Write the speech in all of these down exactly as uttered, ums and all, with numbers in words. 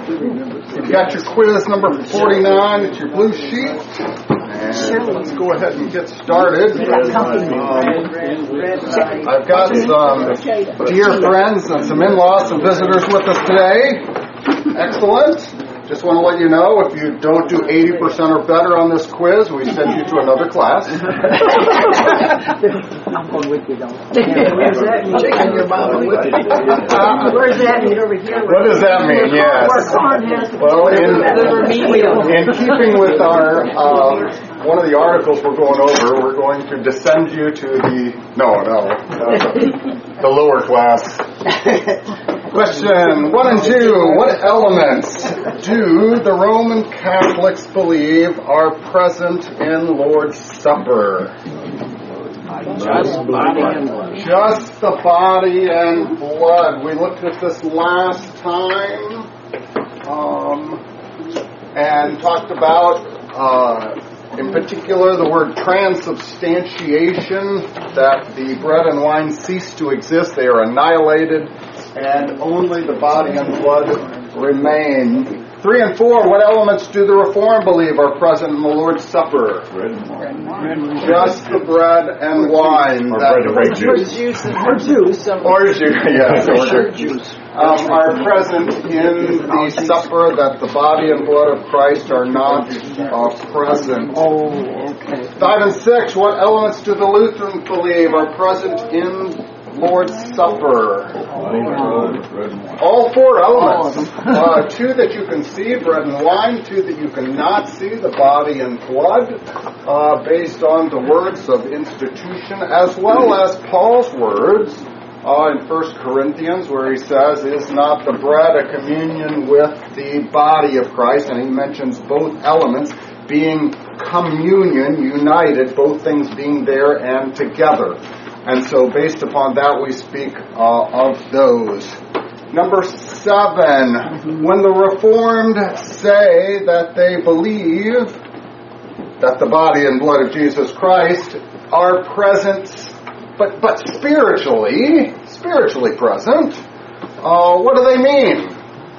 You've got your quiz number forty-nine. It's your blue sheet. And let's go ahead and get started. Um, I've got some dear friends and some in-laws, some visitors with us today. Excellent. Just want to let you know, if you don't do eighty percent or better on this quiz, we send you to another class. I'm going with you, though. Where's that? Chicken your mouth with you. Uh, where's that mean over here? What does that mean? Yes. Well, in, in keeping with our, um, one of the articles we're going over, we're going to descend you to the, no, no, uh, the lower class. Question one and two. What elements do the Roman Catholics believe are present in Lord's Supper? Just the body and blood. Just the body and blood. We looked at this last time um, and talked about, uh, in particular, the word transubstantiation, that the bread and wine cease to exist. They are annihilated, and only the body and blood remain. Three and four, what elements do the Reformed believe are present in the Lord's Supper? Bread and wine. Just the bread and wine. Or bread and grape juice. Or juice. Or juice, yes. Or juice. Um, are present in the supper, that the body and blood of Christ are not uh, present. Oh, okay. Five and six, what elements do the Lutherans believe are present in Lord's Supper? All four elements. Uh, two that you can see, bread and wine. Two that you cannot see, the body and blood, uh, based on the words of institution, as well as Paul's words uh, in First Corinthians, where he says, is not the bread a communion with the body of Christ? And he mentions both elements being communion, united, both things being there and together. And so based upon that, we speak uh, of those. Number seven, when the Reformed say that they believe that the body and blood of Jesus Christ are present, but but spiritually, spiritually present, uh, what do they mean?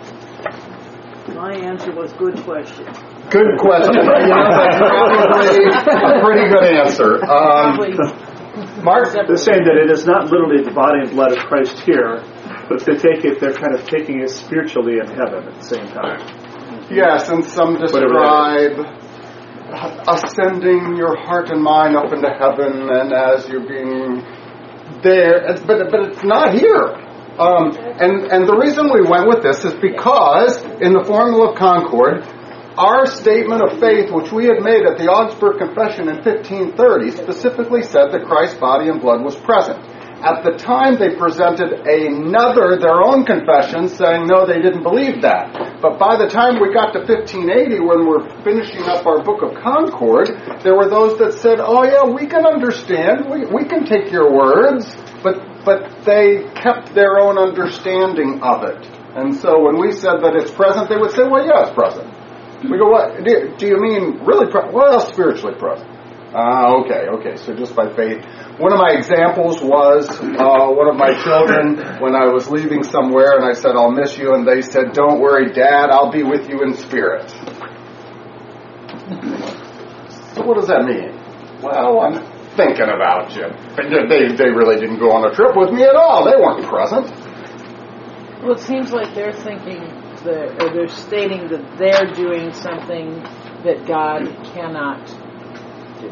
My answer was good question. Good question. You know, that's probably a pretty good answer. Um, Mark? They're saying that it is not literally the body and blood of Christ here, but they take it, they're kind of taking it spiritually in heaven at the same time. Yes, and some describe ascending your heart and mind up into heaven, and as you're being there, but but it's not here. Um, and, and the reason we went with this is because in the Formula of Concord, our statement of faith, which we had made at the Augsburg Confession in fifteen thirty, specifically said that Christ's body and blood was present. At the time, they presented another, their own confession, saying, no, they didn't believe that. But by the time we got to fifteen eighty, when we're finishing up our Book of Concord, there were those that said, oh yeah, we can understand, we, we can take your words, but, but they kept their own understanding of it. And so when we said that it's present, they would say, well, yeah, it's present. We go, what? Do, do you mean really present? Well, spiritually present. Ah, uh, okay, okay. So just by faith. One of my examples was uh, one of my children when I was leaving somewhere, and I said, I'll miss you. And they said, don't worry, Dad, I'll be with you in spirit. So what does that mean? Well, I'm thinking about you. They, they really didn't go on a trip with me at all. They weren't present. Well, it seems like they're thinking... The, or they're stating that they're doing something that God cannot do.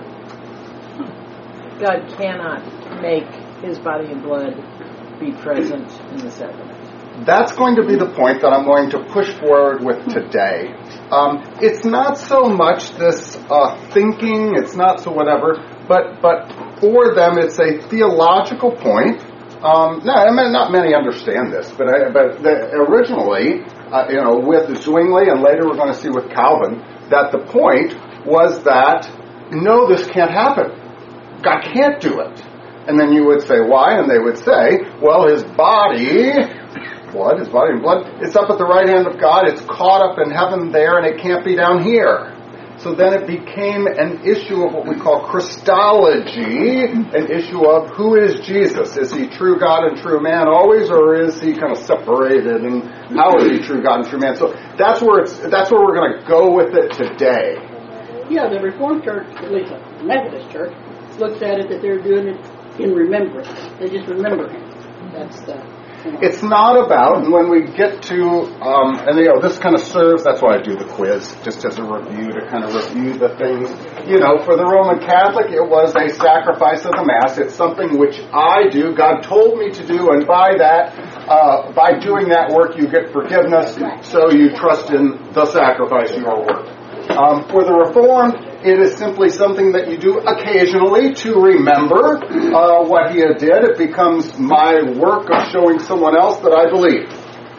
God cannot make His body and blood be present in the sacrament. That's going to be the point that I'm going to push forward with today. Um, it's not so much this uh, thinking, it's not so whatever, but but for them it's a theological point. Um, no, I mean, not many understand this, but I, but the, originally, uh, you know, with Zwingli, and later we're going to see with Calvin, that the point was that no, this can't happen. God can't do it. And then you would say, why? And they would say, well, His body, blood, His body and blood, it's up at the right hand of God. It's caught up in heaven there, and it can't be down here. So then it became an issue of what we call Christology, an issue of who is Jesus? Is he true God and true man always, or is he kind of separated? And how is he true God and true man? So that's where it's that's where we're going to go with it today. Yeah, the Reformed Church, at least the Methodist Church, looks at it that they're doing it in remembrance. They just remember him. That's the... It's not about, and when we get to, um, and you know, this kind of serves, that's why I do the quiz, just as a review, to kind of review the things. You know, for the Roman Catholic, it was a sacrifice of the Mass. It's something which I do, God told me to do, and by that, uh, by doing that work, you get forgiveness, so you trust in the sacrifice, your work. Um, for the Reformed, it is simply something that you do occasionally to remember uh, what he did. It becomes my work of showing someone else that I believe,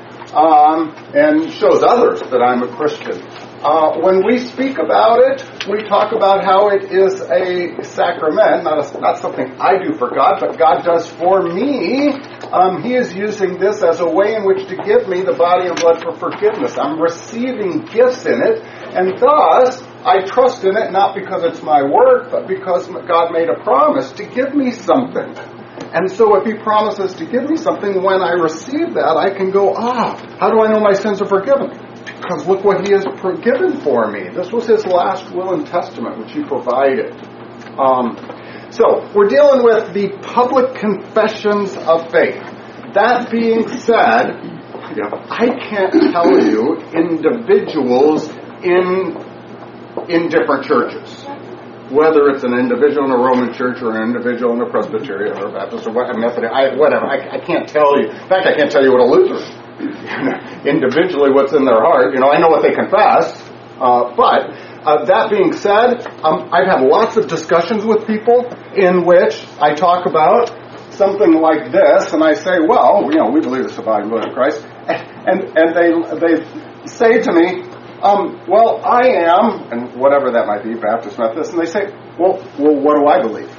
um, and shows others that I'm a Christian. Uh, when we speak about it, we talk about how it is a sacrament, not, a, not something I do for God, but God does for me. Um, he is using this as a way in which to give me the body and blood for forgiveness. I'm receiving gifts in it, and thus I trust in it not because it's my work, but because God made a promise to give me something. And so if he promises to give me something, when I receive that, I can go, ah, how do I know my sins are forgiven? Because look what he has forgiven for me. This was his last will and testament, which he provided. Um, so, we're dealing with the public confessions of faith. That being said, you know, I can't tell you individuals in in different churches, whether it's an individual in a Roman church or an individual in a Presbyterian or a Baptist or what, a Methodist, I, whatever. I, I can't tell you. In fact, I can't tell you what a Lutheran. Individually, what's in their heart. You know, I know what they confess, uh, but uh, that being said, um, I've had lots of discussions with people in which I talk about something like this, and I say, well, you know, we believe it's the body and blood of Christ, and and they they say to me, um, well, I am, and whatever that might be, Baptist, Methodist, and they say, well, well, what do I believe?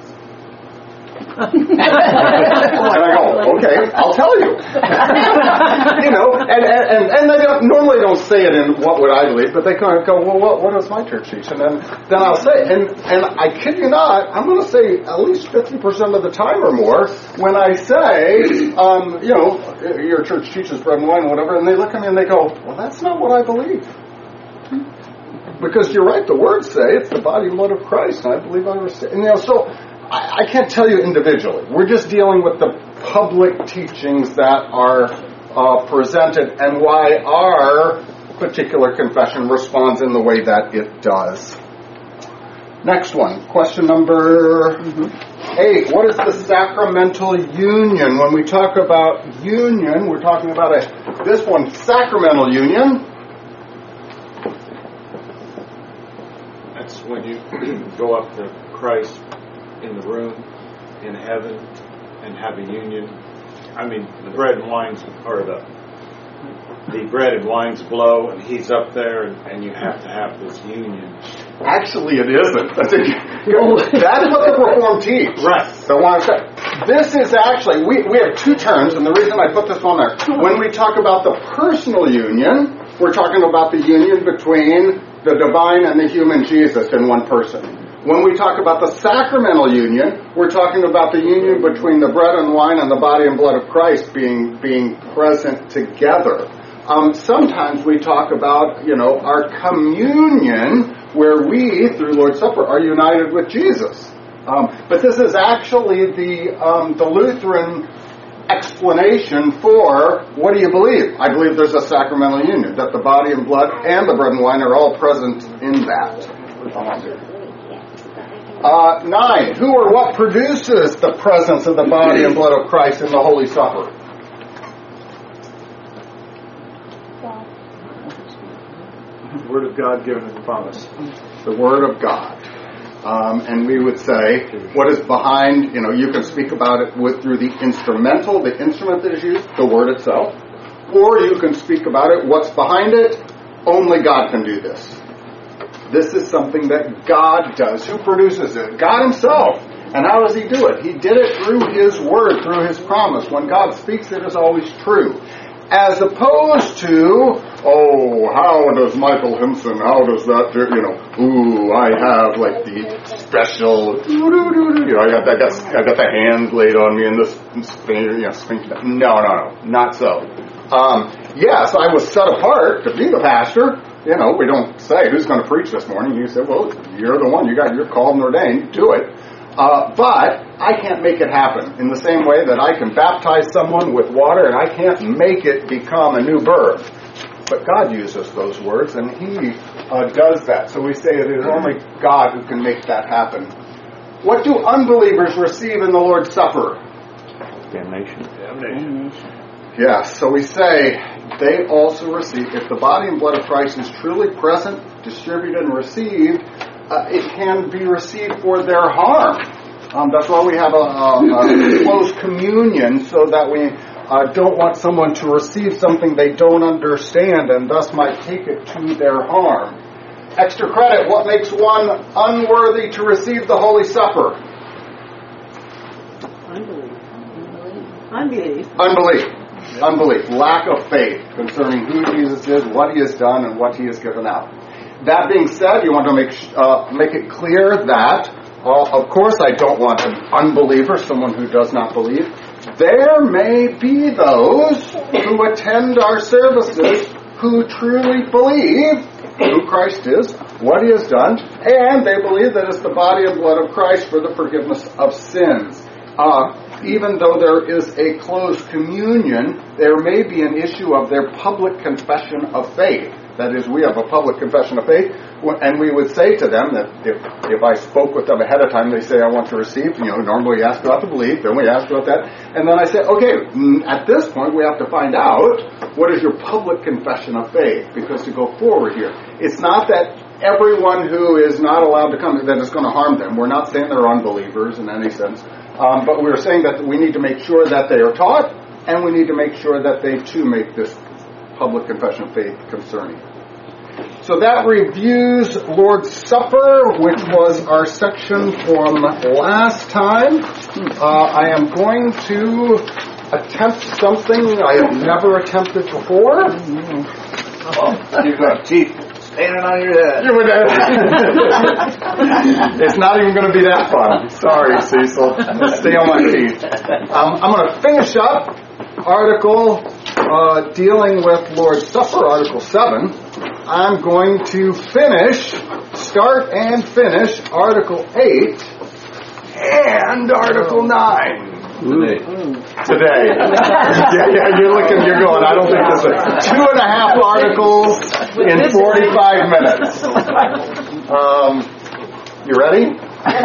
And I go, okay, I'll tell you. You know, and, and, and they don't, normally don't say it in what would I believe, but they kind of go, well, what, what does my church teach? And then, then I'll say, and, and I kid you not, I'm going to say at least fifty percent of the time or more, when I say, um, you know, your church teaches bread and wine, whatever, and they look at me and they go, well, that's not what I believe. Because you're right, the words say it's the body and blood of Christ, and I believe I receive. And, you know, so I, I can't tell you individually. We're just dealing with the public teachings that are uh, presented and why our particular confession responds in the way that it does. Next one, question number mm-hmm. eight. What is the sacramental union? When we talk about union, we're talking about a this one, sacramental union. That's when you go up to Christ in the room in heaven and have a union. I mean, the bread and wines, or the the bread and wines blow, and he's up there, and, and you have to have this union. Actually, it isn't. That's, a, that's what the Reformed teach. Right. So when I say, this is actually, we, we have two terms, and the reason I put this on there, when we talk about the personal union, we're talking about the union between the divine and the human Jesus in one person. When we talk about the sacramental union, we're talking about the union between the bread and wine and the body and blood of Christ being being present together. Um, sometimes we talk about, you know, our communion, where we, through Lord's Supper, are united with Jesus. Um, but this is actually the um, the Lutheran explanation for, what do you believe? I believe there's a sacramental union, that the body and blood and the bread and wine are all present in that. Uh, nine, who or what produces the presence of the body and blood of Christ in the Holy Supper? The Word of God given as a promise. The Word of God. Um, and we would say, what is behind, you know, you can speak about it with through the instrumental, the instrument that is used, the Word itself. Or you can speak about it, what's behind it, only God can do this. This is something that God does. Who produces it? God Himself. And how does He do it? He did it through His Word, through His promise. When God speaks, it is always true. As opposed to, oh, oh, how does Michael Himson, how does that do, you know, ooh, I have like the special, you know, I got, I got, I got the hands laid on me and this, you know, sphincter. No, no, no, not so. Um, yes, I was set apart to be the pastor. You know, we don't say who's going to preach this morning. You say, well, you're the one. You got, you're called and ordained. Do it. Uh, but I can't make it happen in the same way that I can baptize someone with water and I can't make it become a new birth. But God uses those words and He uh, does that. So we say it is only God who can make that happen. What do unbelievers receive in the Lord's Supper? Damnation. Damnation. Yes, so we say they also receive, if the body and blood of Christ is truly present, distributed, and received, uh, it can be received for their harm. Um, that's why we have a, a, a close communion, so that we uh, don't want someone to receive something they don't understand and thus might take it to their harm. Extra credit, what makes one unworthy to receive the Holy Supper? Unbelief. Unbelief. Unbelief. Unbelief. Lack of faith concerning who Jesus is, what He has done, and what He has given out. That being said, you want to make uh, make it clear that, uh, of course, I don't want an unbeliever, someone who does not believe. There may be those who attend our services who truly believe who Christ is, what He has done, and they believe that it's the body and blood of Christ for the forgiveness of sins. Uh, even though there is a closed communion, there may be an issue of their public confession of faith. That is, we have a public confession of faith, and we would say to them that if if I spoke with them ahead of time, they say, I want to receive, you know, normally we ask about the belief, then we ask about that, and then I say, okay, at this point we have to find out what is your public confession of faith, because to go forward here, it's not that everyone who is not allowed to come, that is going to harm them. We're not saying they're unbelievers in any sense, um, but we're saying that we need to make sure that they are taught, and we need to make sure that they too make this public confession of faith concerning. So that reviews Lord's Supper, which was our section from last time. Uh, I am going to attempt something I have never attempted before. Oh, you've got teeth standing on your head. You would It's not even going to be that fun. Sorry, Cecil. Stay on my feet. Um, I'm going to finish up article uh, dealing with Lord's Supper, Article seven. I'm going to finish, start and finish Article eight and Article nine. Today. Today. yeah, yeah, you're looking, you're going, I don't think this is two and a half articles in forty-five minutes. Um, you ready?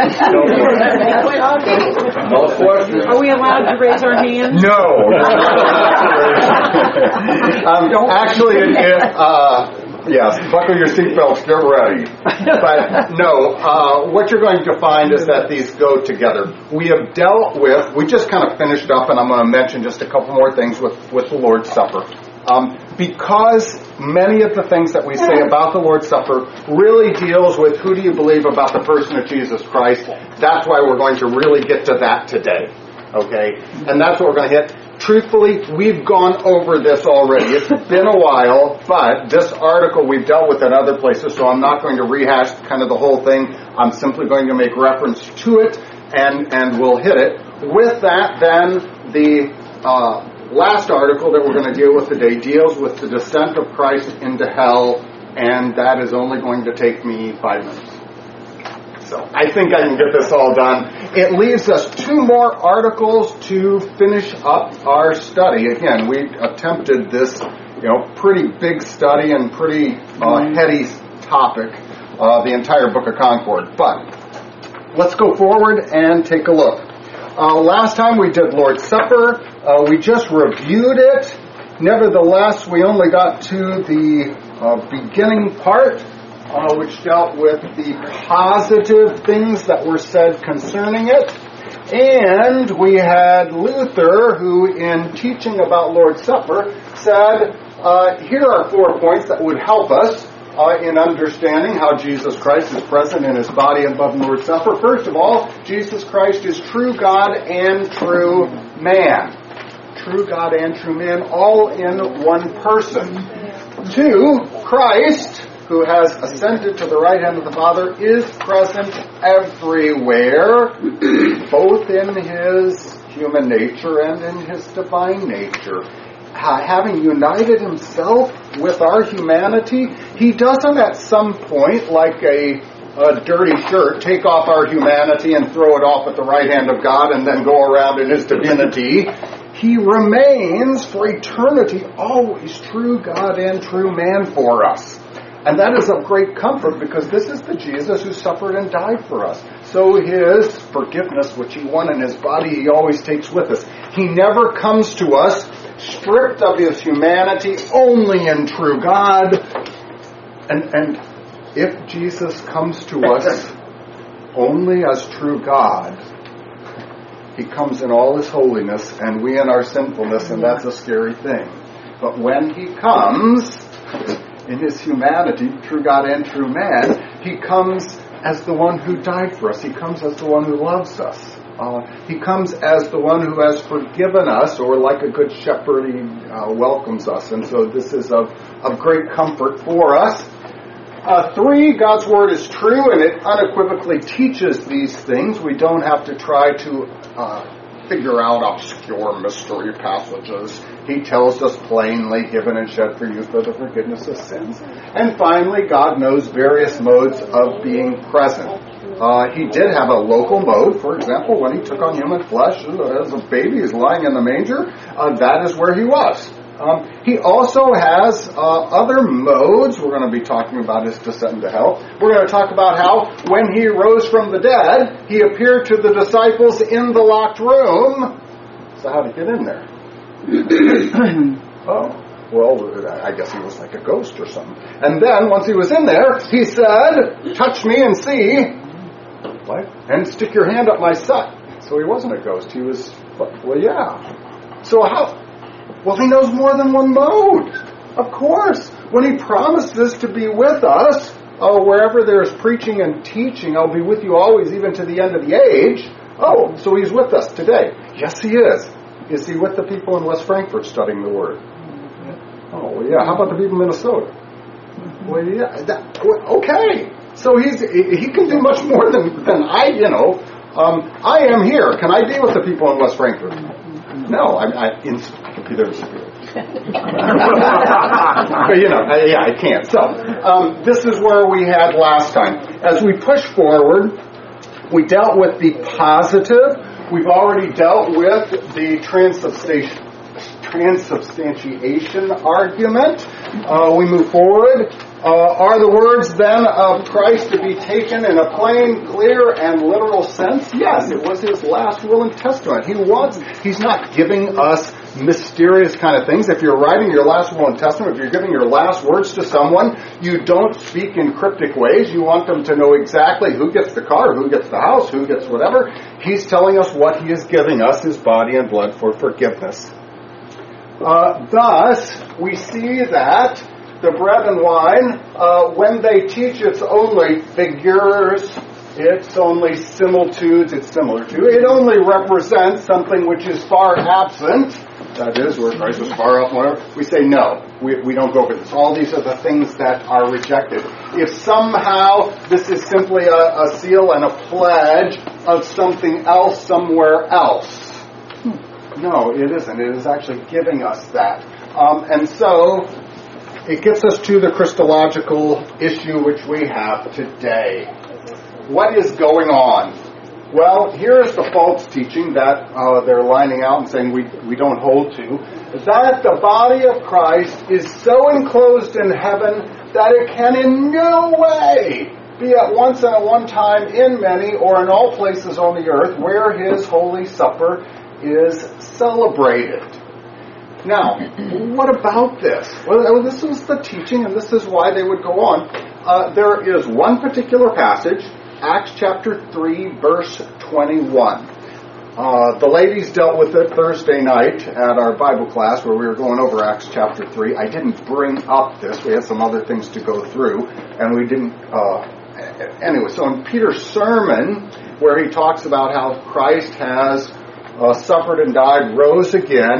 Are we allowed to raise our hands? No. um, actually, it, it, uh, yes, buckle your seatbelts, get ready. But no, uh, what you're going to find is that these go together. We have dealt with, we just kind of finished up, and I'm going to mention just a couple more things with, with the Lord's Supper. Um, because many of the things that we say about the Lord's Supper really deals with who do you believe about the person of Jesus Christ. That's why we're going to really get to that today. Okay? And that's what we're going to hit. Truthfully, we've gone over this already. It's been a while, but this article we've dealt with in other places, so I'm not going to rehash kind of the whole thing. I'm simply going to make reference to it, and, and we'll hit it. With that, then, the uh, last article that we're going to deal with today deals with the descent of Christ into hell, and that is only going to take me five minutes. So I think I can get this all done. It leaves us two more articles to finish up our study. Again, we attempted this, you know, pretty big study and pretty uh, heady topic, uh, the entire Book of Concord. But let's go forward and take a look. Uh, last time we did Lord's Supper. Uh, we just reviewed it. Nevertheless, we only got to the uh, beginning part, Uh, which dealt with the positive things that were said concerning it. And we had Luther, who in teaching about Lord's Supper, said, uh, here are four points that would help us uh, in understanding how Jesus Christ is present in His body and blood in Lord's Supper. First of all, Jesus Christ is true God and true man. True God and true man, all in one person. Two, Christ, who has ascended to the right hand of the Father, is present everywhere, both in his human nature and in his divine nature. Uh, having united himself with our humanity, he doesn't at some point, like a, a dirty shirt, take off our humanity and throw it off at the right hand of God and then go around in his divinity. He remains for eternity always true God and true man for us. And that is of great comfort, because this is the Jesus who suffered and died for us. So his forgiveness, which he won in his body, he always takes with us. He never comes to us stripped of his humanity, only in true God. And, and if Jesus comes to us only as true God, he comes in all his holiness and we in our sinfulness, and that's a scary thing. But when he comes in his humanity, true God and true man, he comes as the one who died for us. He comes as the one who loves us. Uh, he comes as the one who has forgiven us, or like a good shepherd, he uh, welcomes us. And so this is of, of great comfort for us. Uh, three, God's Word is true, and it unequivocally teaches these things. We don't have to try to uh, figure out obscure mystery passages. He tells us plainly, given and shed for you for the forgiveness of sins. And finally, God knows various modes of being present. Uh, he did have a local mode. For example, when he took on human flesh as a baby, he's lying in the manger. Uh, that is where he was. Um, he also has uh, other modes. We're going to be talking about his descent into hell. We're going to talk about how when he rose from the dead, he appeared to the disciples in the locked room. So how did he get in there? Oh, well, I guess he was like a ghost or something. And then once he was in there, he said, touch me and see. What? And stick your hand up my side. So he wasn't a ghost. He was, well, yeah. So how? Well, he knows more than one mode. Of course. When he promises to be with us, oh, wherever there's preaching and teaching, I'll be with you always, even to the end of the age. Oh, so he's with us today. Yes, he is. Is he with the people in West Frankfort studying the Word? Oh, well, yeah. How about the people in Minnesota? Well, yeah. That, well, okay. So he's he can do much more than, than I, you know. Um, I am here. Can I be with the people in West Frankfort? No, I'm I, in, I can be there in spirit. But, you know, I, yeah, I can't. So um, this is where we had last time. As we push forward, we dealt with the positive. We've already dealt with the transubstantiation, transubstantiation argument. Uh, we move forward. Uh, are the words then of Christ to be taken in a plain, clear, and literal sense? Yes, it was his last will and testament. He wants, he's not giving us mysterious kind of things. If you're writing your last will and testament, if you're giving your last words to someone, you don't speak in cryptic ways. You want them to know exactly who gets the car, who gets the house, who gets whatever. He's telling us what he is giving us, his body and blood for forgiveness. Uh, thus, we see that the bread and wine, uh, when they teach, it's only figures, it's only similitudes, it's similar to. It only represents something which is far absent. That is, where Christ was far off, whatever. We say, no, we, we don't go for this. All these are the things that are rejected. If somehow this is simply a, a seal and a pledge of something else somewhere else. No, it isn't. It is actually giving us that. Um, and so, it gets us to the Christological issue which we have today. What is going on? Well, here is the false teaching that uh, they're lining out and saying we, we don't hold to, that the body of Christ is so enclosed in heaven that it can in no way be at once and at one time in many or in all places on the earth where his holy supper is celebrated. Now, what about this? Well, this was the teaching, and this is why they would go on. Uh, there is one particular passage, Acts chapter three, verse twenty-one. Uh, the ladies dealt with it Thursday night at our Bible class where we were going over Acts chapter three. I didn't bring up this. We had some other things to go through, and we didn't... Uh, anyway, so in Peter's sermon, where he talks about how Christ has uh, suffered and died, rose again,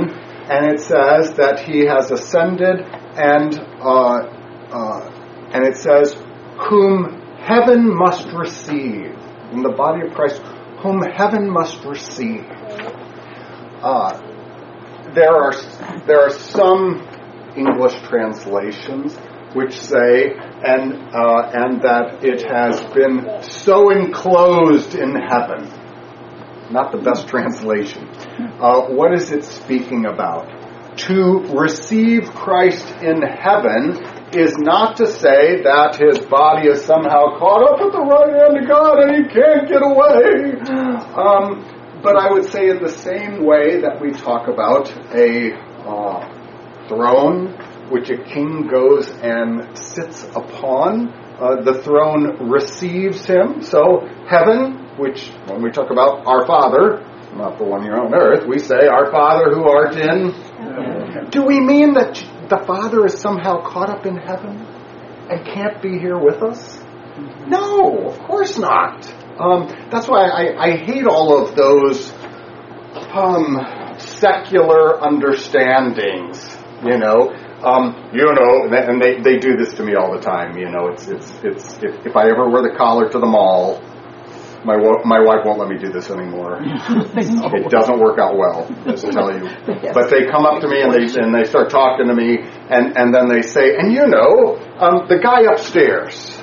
and it says that he has ascended, and uh, uh, and it says, whom heaven must receive. In the body of Christ, whom heaven must receive. Uh, there are there are some English translations which say, and uh, and that it has been so enclosed in heaven. Not the best translation. Uh, what is it speaking about? To receive Christ in heaven is not to say that his body is somehow caught up at the right hand of God and he can't get away. Um, but I would say in the same way that we talk about a uh, throne which a king goes and sits upon, uh, the throne receives him. So heaven, which when we talk about our Father, not the one here on earth, we say, our Father who art in heaven. Do we mean that the Father is somehow caught up in heaven and can't be here with us? No, of course not. Um, that's why I, I hate all of those um, secular understandings, you know. Um, you know, and they, they do this to me all the time, you know. It's it's it's if, if I ever wear the collar to the mall, My my wife won't let me do this anymore. It doesn't work out well, just to tell you. But they come up to me and they and they start talking to me, and, and then they say, and you know, um, the guy upstairs.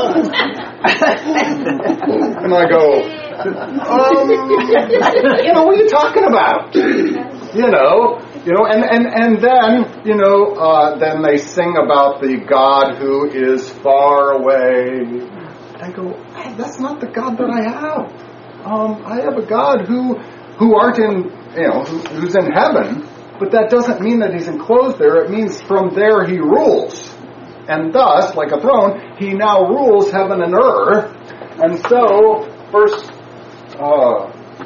And I go, um, you know, what are you talking about? You know, you know, and, and, and then, you know, uh, then they sing about the God who is far away. I go, hey, that's not the God that I have. Um, I have a God who, who aren't in, you know, who, who's in heaven, but that doesn't mean that he's enclosed there. It means from there he rules, and thus, like a throne, he now rules heaven and earth. And so, verse uh,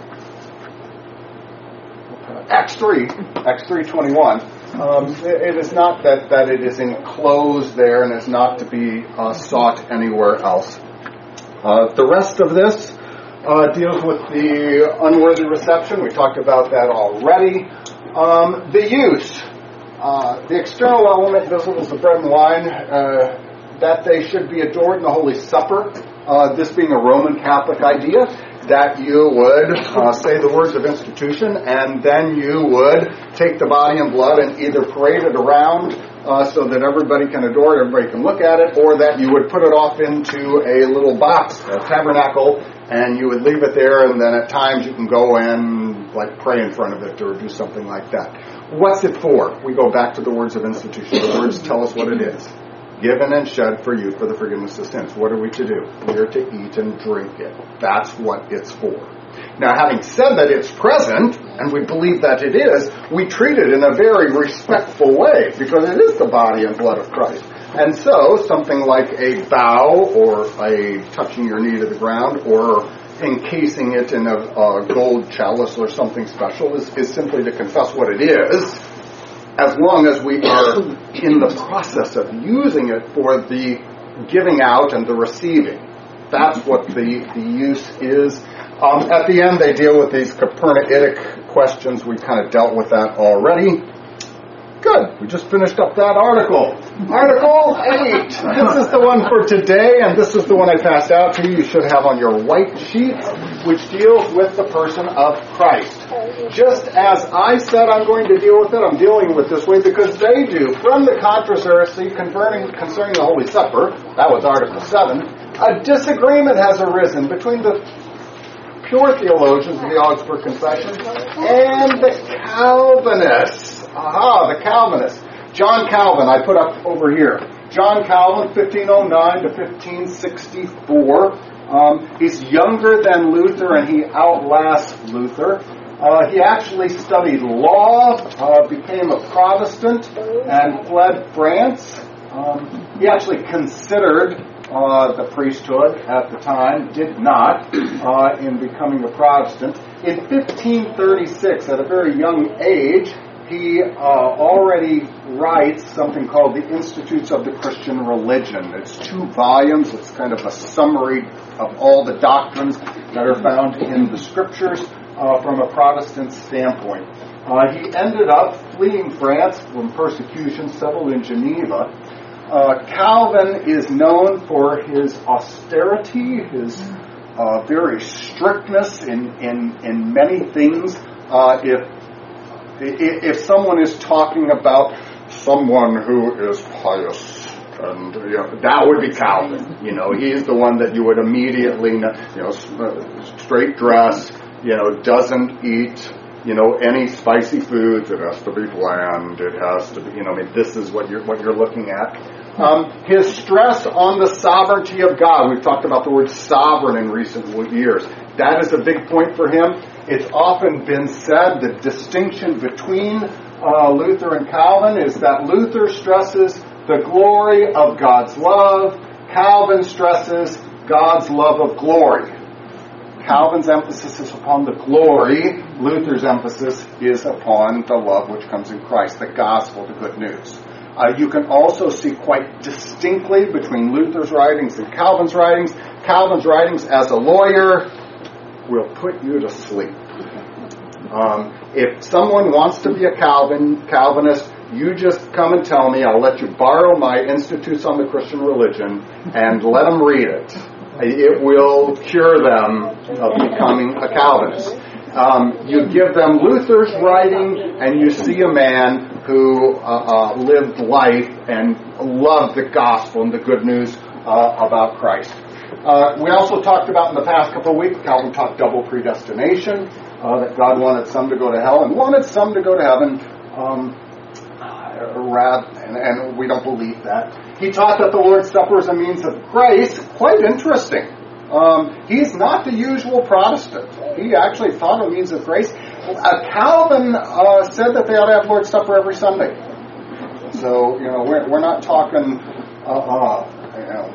Acts three, Acts three twenty-one. Um, it, it is not that that it is enclosed there, and is not to be uh, sought anywhere else. Uh, the rest of this uh, deals with the unworthy reception. We talked about that already. Um, the use, uh, the external element, visible as the bread and wine, uh, that they should be adored in the Holy Supper. Uh, this being a Roman Catholic idea, that you would uh, say the words of institution, and then you would take the body and blood and either parade it around Uh, so that everybody can adore it, everybody can look at it, or that you would put it off into a little box, a tabernacle, and you would leave it there, and then at times you can go and like pray in front of it or do something like that. What's it for? We go back to the words of institution. The words tell us what it is. Given and shed for you for the forgiveness of sins. What are we to do? We are to eat and drink it. That's what it's for. Now, having said that it's present, and we believe that it is, we treat it in a very respectful way, because it is the body and blood of Christ. And so, something like a bow, or a touching your knee to the ground, or encasing it in a, a gold chalice or something special, is, is simply to confess what it is, as long as we are in the process of using it for the giving out and the receiving. That's what the, the use is. Um, at the end, they deal with these Copernican questions. We kind of dealt with that already. Good. We just finished up that article. Article eight. This is the one for today, and this is the one I passed out to you. You should have on your white sheet, which deals with the person of Christ. Just as I said I'm going to deal with it, I'm dealing with it this way because they do. From the controversy concerning, concerning the Holy Supper, that was Article seven, a disagreement has arisen between the pure theologians of the Augsburg Confession and the Calvinists. Aha, the Calvinists. John Calvin, I put up over here. John Calvin, fifteen oh nine to fifteen sixty-four. Um, he's younger than Luther, and he outlasts Luther. Uh, he actually studied law, uh, became a Protestant, and fled France. Um, he actually considered Uh, the priesthood at the time, did not, uh, in becoming a Protestant. In fifteen thirty-six, at a very young age, he uh, already writes something called the Institutes of the Christian Religion. It's two volumes. It's kind of a summary of all the doctrines that are found in the Scriptures. uh, from a Protestant standpoint. Uh, he ended up fleeing France from persecution, settled in Geneva. Uh, Calvin is known for his austerity, his uh, very strictness in, in, in many things. Uh, if if someone is talking about someone who is pious, and you know, that would be Calvin. You know, he's the one that you would immediately, you know, straight dress, you know, doesn't eat, you know, any spicy foods. It has to be bland. It has to be, you know, I mean, this is what you're what you're looking at. Um, his stress on the sovereignty of God. We've talked about the word sovereign in recent years. That is a big point for him. It's often been said the distinction between uh, Luther and Calvin is that Luther stresses the glory of God's love. Calvin stresses God's love of glory. Calvin's emphasis is upon the glory. Luther's emphasis is upon the love which comes in Christ, the gospel, the good news. Uh, you can also see quite distinctly between Luther's writings and Calvin's writings. Calvin's writings as a lawyer will put you to sleep. Um, if someone wants to be a Calvin Calvinist, you just come and tell me. I'll let you borrow my Institutes on the Christian Religion and let them read it. It will cure them of becoming a Calvinist. Um, you give them Luther's writing, and you see a man who uh, uh, lived life and loved the gospel and the good news uh, about Christ. Uh, we also talked about in the past couple of weeks, Calvin taught double predestination, uh, that God wanted some to go to hell and wanted some to go to heaven. Um, rather, and, and we don't believe that. He taught that the Lord's Supper is a means of grace. Quite interesting. Um, he's not the usual Protestant. He actually thought a means of grace. Uh, Calvin uh, said that they ought to have Lord's Supper every Sunday. So, you know, we're, we're not talking, uh, uh, you know,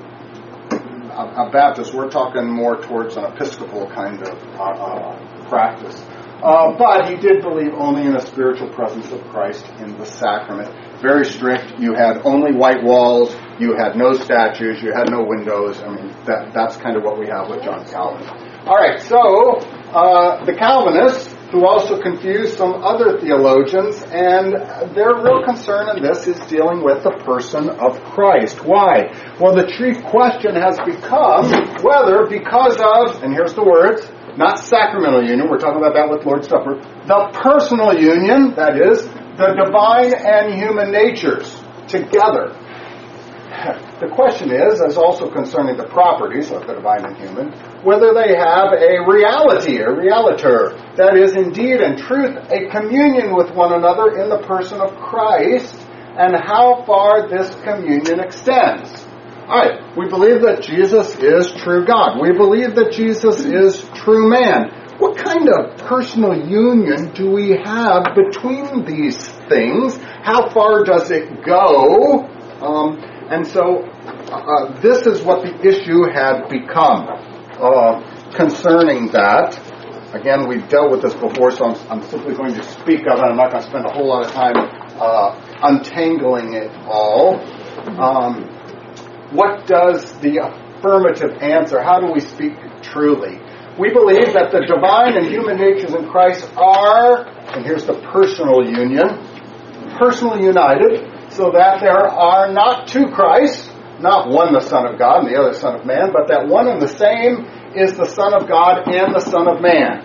a, a Baptist. We're talking more towards an Episcopal kind of uh, uh, practice. Uh, but he did believe only in the spiritual presence of Christ in the sacrament. Very strict. You had only white walls. You had no statues. You had no windows. I mean, that that's kind of what we have with John Calvin. All right, so uh, the Calvinists, who also confused some other theologians, and their real concern in this is dealing with the person of Christ. Why? Well, the chief question has become whether because of, and here's the words, not sacramental union, we're talking about that with Lord's Supper, the personal union, that is, the divine and human natures together. The question is, as also concerning the properties of the divine and human, whether they have a reality, a realiter, that is indeed in truth a communion with one another in the person of Christ, and how far this communion extends. All right, we believe that Jesus is true God. We believe that Jesus is true man. What kind of personal union do we have between these things? How far does it go? Um, and so uh, this is what the issue had become uh, concerning that. Again, we've dealt with this before, so I'm, I'm simply going to speak of it. I'm not going to spend a whole lot of time uh, untangling it all. Um, what does the affirmative answer? How do we speak truly? We believe that the divine and human natures in Christ are, and here's the personal union, personally united, so that there are not two Christs, not one the Son of God and the other Son of Man, but that one and the same is the Son of God and the Son of Man.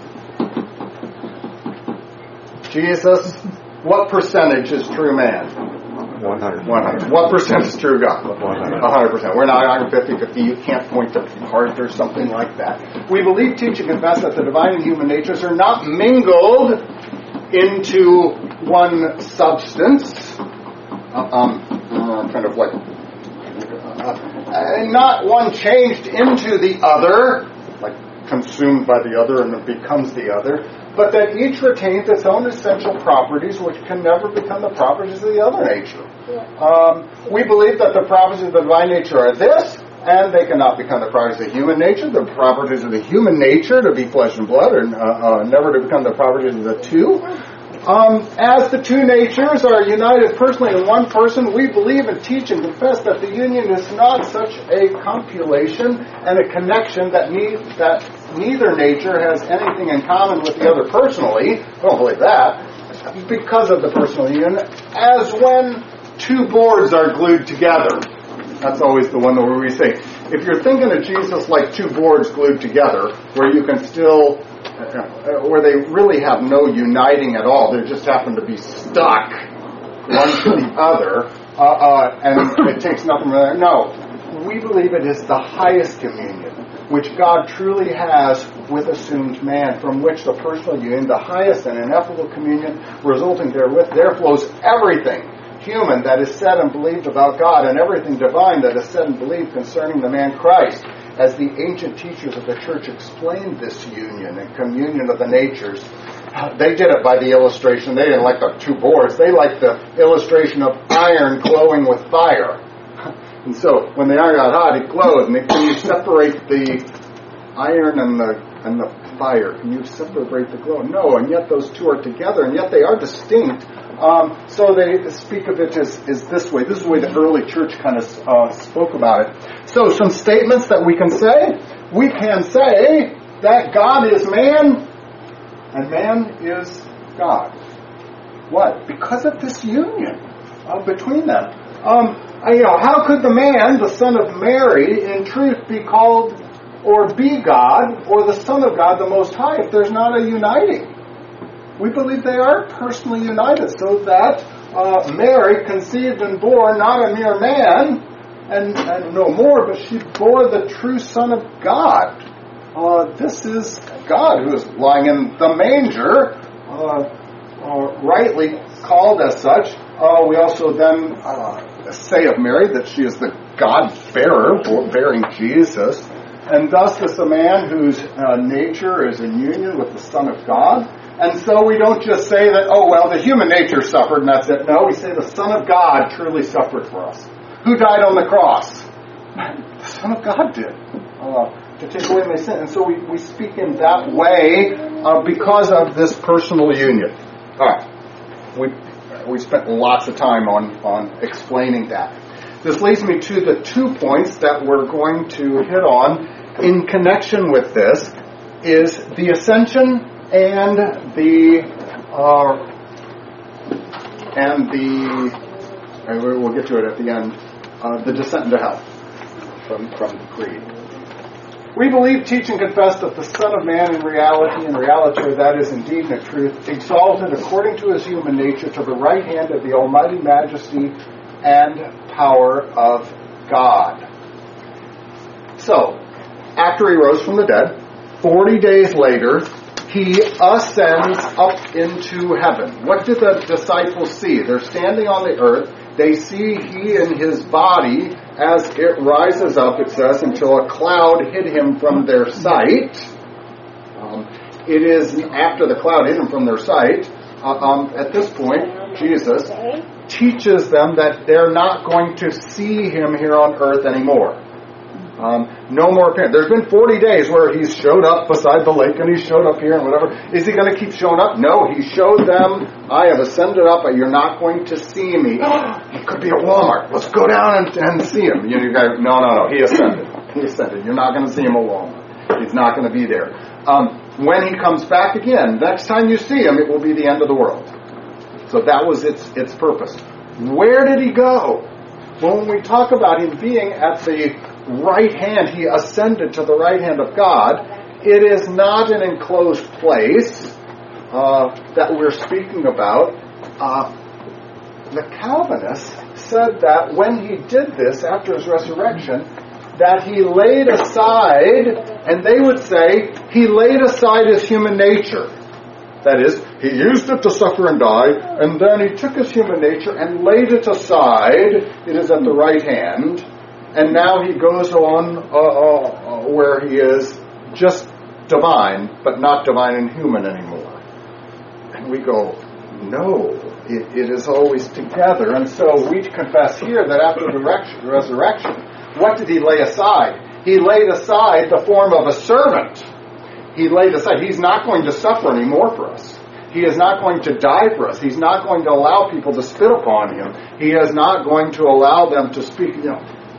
Jesus, what percentage is true man? one hundred. one hundred. What percent is true God? one hundred. one hundred percent. We're not fifty-fifty. You can't point to part or something like that. We believe, teach, and confess that the divine and human natures are not mingled into one substance. Uh, um, uh, kind of what? Uh, not one changed into the other, like consumed by the other and it becomes the other, but that each retains its own essential properties which can never become the properties of the other nature. Um, we believe that the properties of the divine nature are this, and they cannot become the properties of the human nature. The properties of the human nature, to be flesh and blood, are uh, uh, never to become the properties of the two. Um, as the two natures are united personally in one person, we believe and teach and confess that the union is not such a compilation and a connection that needs that neither nature has anything in common with the other personally. I don't believe that. Because of the personal union, as when two boards are glued together. That's always the one where we say, if you're thinking of Jesus like two boards glued together, where you can still, uh, where they really have no uniting at all, they just happen to be stuck one to the other, uh, uh, and it takes nothing from there. No, we believe it is the highest communion, which God truly has with assumed man, from which the personal union, the highest and ineffable communion resulting therewith, there flows everything human that is said and believed about God, and everything divine that is said and believed concerning the man Christ. As the ancient teachers of the church explained this union and communion of the natures, they did it by the illustration. They didn't like the two boards. They liked the illustration of iron glowing with fire. And so when the iron got hot, it glowed. And can you separate the iron and the and the fire? Can you separate the glow? No, and yet those two are together, and yet they are distinct. Um, so they speak of it as, as this way. This is the way the early church kind of uh, spoke about it. So some statements that we can say. We can say that God is man and man is God. What? Because of this union uh, between them. Um, I, you know, how could the man, the son of Mary, in truth be called or be God, or the Son of God, the Most High, if there's not a uniting? We believe they are personally united, so that uh, Mary conceived and bore not a mere man, and, and no more, but she bore the true Son of God. Uh, this is God who is lying in the manger, uh, uh, rightly called as such. Uh, we also then uh, say of Mary that she is the God-bearer, bearing Jesus. And thus is a man whose uh, nature is in union with the Son of God. And so we don't just say that, oh, well, the human nature suffered and that's it. No, we say the Son of God truly suffered for us. Who died on the cross? The Son of God did. Uh, to take away my sin. And so we, we speak in that way uh, because of this personal union. All right. We, we spent lots of time on, on explaining that. This leads me to the two points that we're going to hit on in connection with this, is the ascension and the uh, and the and we'll get to it at the end, uh, the descent into hell from from the creed. We believe, teach, and confess that the Son of Man in reality and reality, that is indeed and in truth, exalted according to his human nature to the right hand of the almighty majesty and power of God. So, after he rose from the dead, forty days later, he ascends up into heaven. What did the disciples see? They're standing on the earth. They see he in his body as it rises up, it says, until a cloud hid him from their sight. Um, it is after the cloud hid him from their sight, uh, um, at this point, Jesus teaches them that they're not going to see him here on earth anymore. Um, no more appearance. There's been forty days where he's showed up beside the lake and he showed up here and whatever. Is he going to keep showing up? No, he showed them, I have ascended up, but you're not going to see me. He could be at Walmart. Let's go down and, and see him. You, you guys, no, no, no. He ascended. He ascended. You're not going to see him at Walmart. He's not going to be there. Um, when he comes back again, next time you see him, it will be the end of the world. So that was its its purpose. Where did he go? Well, when we talk about him being at the right hand, he ascended to the right hand of God, it is not an enclosed place uh, that we're speaking about. Uh, the Calvinists said that when he did this after his resurrection, that he laid aside, and they would say, he laid aside his human nature. That is, he used it to suffer and die, and then he took his human nature and laid it aside. It is at the right hand. And now he goes on uh, uh, where he is just divine, but not divine and human anymore. And we go, no, it, it is always together. And so we confess here that after the resurrection, what did he lay aside? He laid aside the form of a servant. He laid aside. He's not going to suffer anymore for us. He is not going to die for us. He's not going to allow people to spit upon him. He is not going to allow them to speak, you know,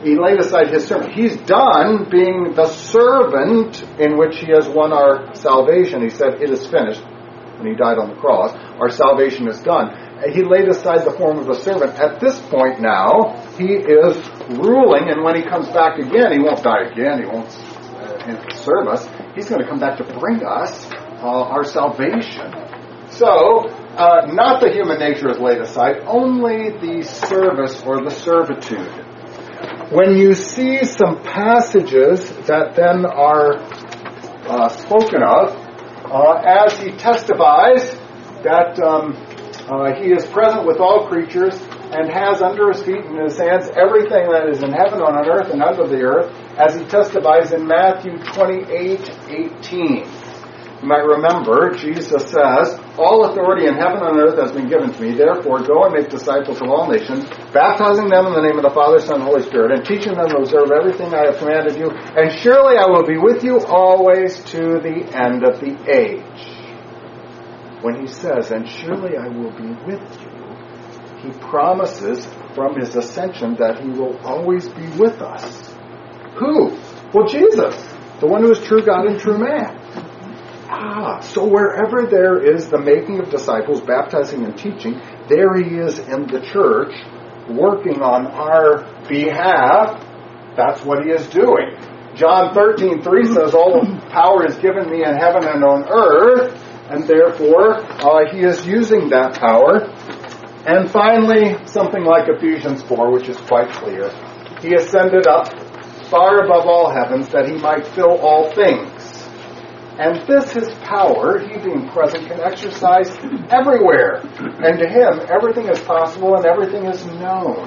he laid aside his servant. He's done being the servant in which he has won our salvation. He said, it is finished. When he died on the cross, our salvation is done. He laid aside the form of a servant. At this point now, he is ruling, and when he comes back again, he won't die again. He won't uh, serve us. He's going to come back to bring us uh, our salvation. So, uh, not the human nature is laid aside, only the service or the servitude. When you see some passages that then are uh, spoken of, uh, as he testifies that um, uh, he is present with all creatures and has under his feet and his hands everything that is in heaven, on earth, and under the earth, as he testifies in Matthew twenty-eight eighteen. You might remember, Jesus says, all authority in heaven and earth has been given to me. Therefore, go and make disciples of all nations, baptizing them in the name of the Father, Son, and Holy Spirit, and teaching them to observe everything I have commanded you. And surely I will be with you always to the end of the age. When he says, and surely I will be with you, he promises from his ascension that he will always be with us. Who? Well, Jesus, the one who is true God and true man. Ah, so wherever there is the making of disciples, baptizing and teaching, there he is in the church, working on our behalf. That's what he is doing. John thirteen three says, all power is given me in heaven and on earth, and therefore uh, he is using that power. And finally, something like Ephesians four, which is quite clear. He ascended up far above all heavens that he might fill all things. And this, his power, he being present, can exercise everywhere. And to him, everything is possible and everything is known.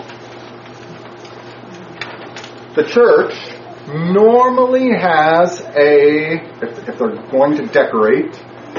The church normally has a, if, if they're going to decorate,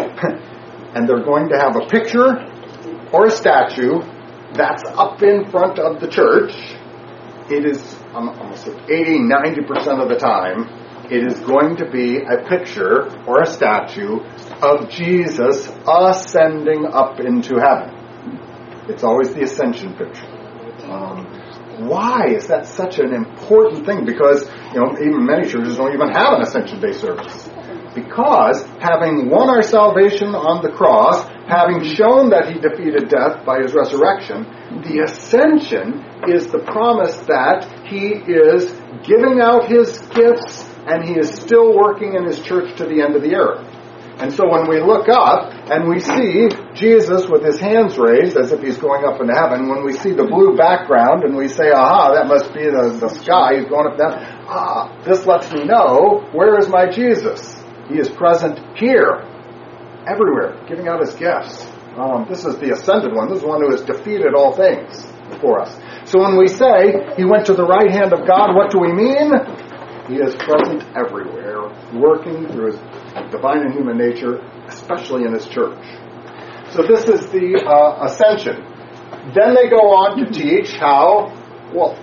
and they're going to have a picture or a statue that's up in front of the church, it is um, almost like eighty, ninety percent of the time, it is going to be a picture or a statue of Jesus ascending up into heaven. It's always the ascension picture. Um, why is that such an important thing? Because, you know, even many churches don't even have an Ascension Day service. Because having won our salvation on the cross, having shown that he defeated death by his resurrection, the ascension is the promise that he is giving out his gifts and he is still working in his church to the end of the earth. And so when we look up and we see Jesus with his hands raised as if he's going up into heaven, when we see the blue background and we say, aha, that must be the, the sky, he's going up there, ah, this lets me know, where is my Jesus? He is present here, everywhere, giving out his gifts. Um, this is the ascended one. This is the one who has defeated all things for us. So when we say he went to the right hand of God, what do we mean? He is present everywhere, working through his divine and human nature, especially in his church. So this is the uh, ascension. Then they go on to teach how, well,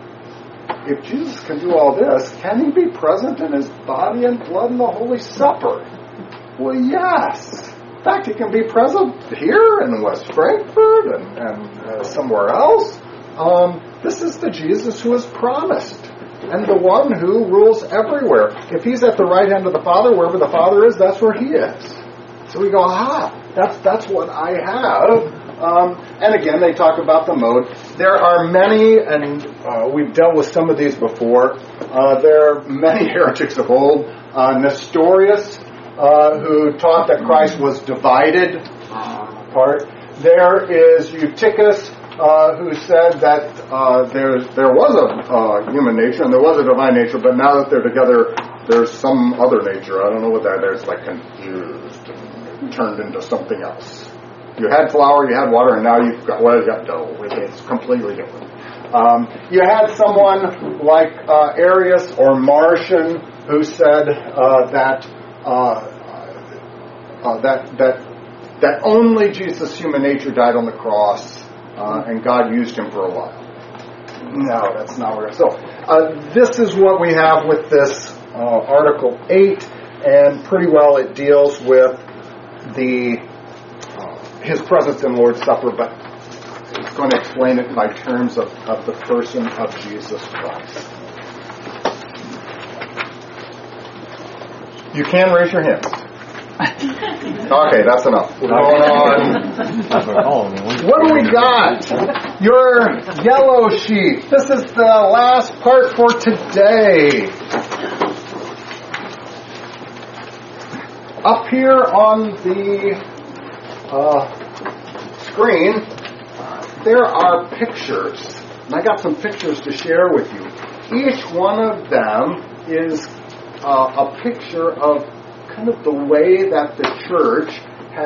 if Jesus can do all this, can he be present in his body and blood in the Holy Supper? Well, yes. In fact, he can be present here in West Frankfort and, and uh, somewhere else. Um, this is the Jesus who is promised, and the one who rules everywhere. If he's at the right hand of the Father, wherever the Father is, that's where he is. So we go, aha, that's that's what I have. Um, and again, they talk about the mode. There are many, and uh, we've dealt with some of these before, uh, there are many heretics of old. Uh, Nestorius, uh, who taught that Christ was divided apart. There is Eutychus, Uh, who said that uh, there there was a uh, human nature and there was a divine nature, but now that they're together, there's some other nature. I don't know what that is. It's like confused and turned into something else. You had flour, you had water, and now you've got well, you got dough. It's completely different. Um, you had someone like uh, Arius or Marcion who said uh, that uh, uh, that that that only Jesus' human nature died on the cross. Uh, and God used him for a while. No, that's not where. So, uh, this is what we have with this uh, Article eight, and pretty well it deals with the uh, his presence in Lord's Supper, but going to explain it by terms of, of the person of Jesus Christ. You can raise your hands. Okay, that's enough. We're going on. What do we got? Your yellow sheet. This is the last part for today. Up here on the uh, screen, there are pictures. And I got some pictures to share with you. Each one of them is uh, a picture of kind of the way that the church